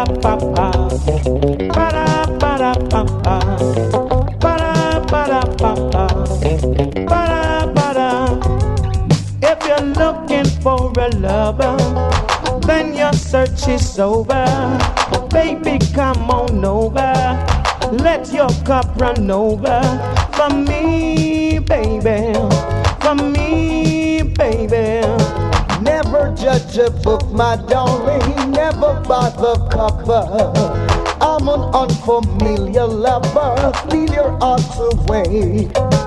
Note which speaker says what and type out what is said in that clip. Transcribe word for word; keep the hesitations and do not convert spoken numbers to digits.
Speaker 1: ba ba ba, ba da ba da ba ba, ba da ba da ba ba, ba da ba da. If you're looking for a lover, then your search is over. Baby, come on over. Let your cup run over. For me, baby. For me, baby.
Speaker 2: Never judge a book, my darling. Never buy the cover. I'm an unfamiliar lover. Feel your heart away.